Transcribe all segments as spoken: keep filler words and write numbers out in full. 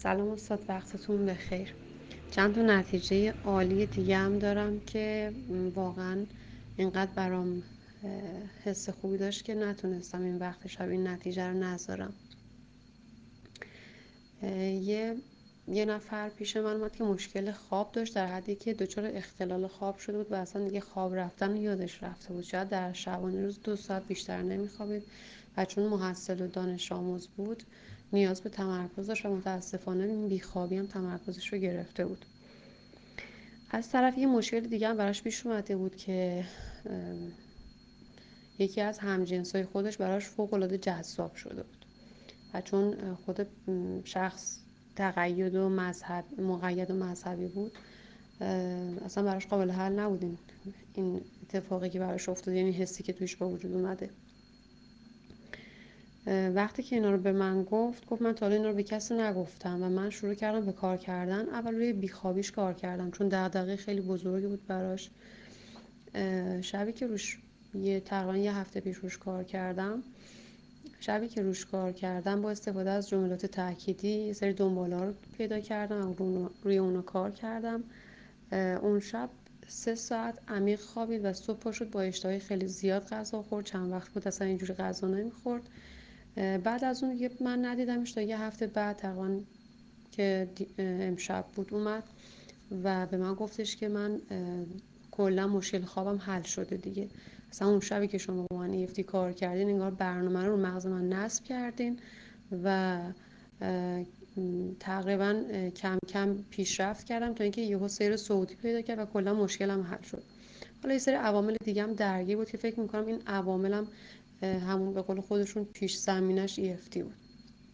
سلام استاد، وقتتون بخیر. چند تا نتیجه عالی دیگه هم دارم که واقعا اینقدر برام حس خوبی داشت که نتونستم این وقت شب این نتیجه رو نذارم. یه یه نفر پیش من اومد که مشکل خواب داشت، در حدی که دچار اختلال خواب شده بود و اصلا دیگه خواب رفتن یادش رفته بود. شاید در شبانه روز دو ساعت بیشتر نمیخوابید و چون محصل و دانش آموز بود نیاز به تمرکز داشت و متاسفانه این بیخوابی هم تمرکزش رو گرفته بود. از طرف یه مشکل دیگه هم براش پیش اومده بود که یکی از همجنسای خودش براش فوق‌العاده جذاب شده بود و چون خود شخص تقید و مذهب مقید و مذهبی بود اصلا براش قابل حل نبود این, این اتفاقی که براش افتاد، یعنی حسی که توش به وجود اومده. وقتی که اینا رو به من گفت گفت من تا حالا اینا رو به کسی نگفتم و من شروع کردم به کار کردن. اول روی بیخوابیش کار کردم چون دغدغه خیلی بزرگی بود براش. شبی که روش یه تقریبا یه هفته پیش روش کار کردم شبی که روش کار کردم با استفاده از جملات تأکیدی یه سری دنباله رو پیدا کردم و روی اونا کار کردم. اون شب سه ساعت عمیق خوابید و صبح پا شد با اشتهای خیلی زیاد غذا خورد. چند وقت بود اصلا اینجوری غذا نمیخورد. بعد از اون دیگه من ندیدمش تا یه هفته بعد تقریبا که امشب بود اومد و به من گفتش که من کلا مشکل خوابم حل شده دیگه. اصلا اون شبی که شما با من ایفتی کار کردین انگار برنامه رو رو مغز من نصب کردین و تقریبا کم کم پیشرفت کردم تا اینکه یهو سیر صوتی پیدا کرد و کلا مشکلم حل شد. حالا یه سری عوامل دیگه هم درگیر بود که فکر میکنم این عواملم همون به قول خودشون پیش زمینش ایفتی بود.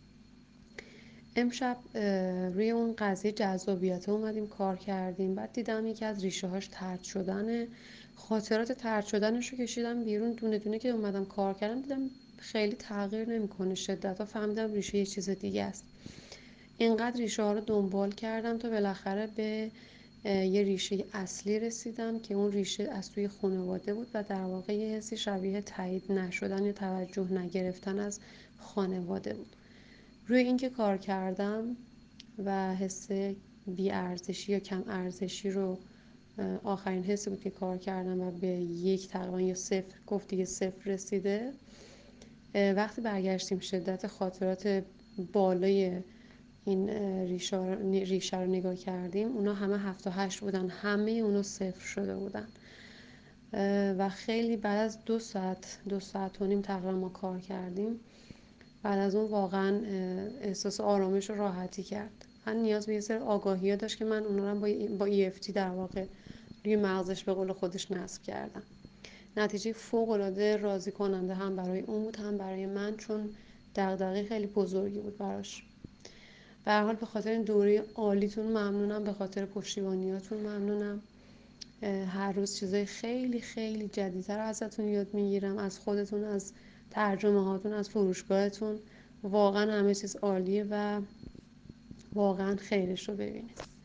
امشب روی اون قضیه جذابیت اومدیم کار کردیم. بعد دیدم یکی از ریشه هاش طرد شدنه. خاطرات طرد شدنش رو کشیدم بیرون دونه دونه که اومدم کار کردم دیدم خیلی تغییر نمیکنه شدت ها. فهمیدم ریشه یه چیز دیگه است. اینقدر ریشه ها رو دنبال کردم تا بالاخره به یه ریشه اصلی رسیدم که اون ریشه از توی خانواده بود و در واقع یه حسی شبیه تایید نشدن یا توجه نگرفتن از خانواده بود. روی این که کار کردم و حس بی‌ارزشی یا کم ارزشی رو، آخرین حسی بود که کار کردم و به یک تقریبا یا صفر گفت دیگه صفر رسیده. وقتی برگشتیم شدت خاطرات بالای این ریشه رو نگاه کردیم اونا همه هفت و هشت بودن، همه اونا صفر شده بودن و خیلی بعد از دو ساعت دو ساعت و نیم تقریبا ما کار کردیم. بعد از اون واقعا احساس آرامش و راحتی کرد. من نیاز به یه سری آگاهی ها داشت که من اونا رو با ای اف تی در واقع روی مغزش به قول خودش نصب کردم. نتیجه فوق العاده راضی کننده هم برای اون بود هم برای من، چون دغدغه خیلی بزرگی بود براش. به هر حال به خاطر این دوره عالیتون ممنونم، به خاطر پشتیبانیاتون ممنونم. هر روز چیزای خیلی خیلی جدیدتر ازتون یاد میگیرم، از خودتون، از ترجمه هاتون، از فروشگاهتون. واقعا همه چیز عالیه و واقعا خیرش رو ببینید.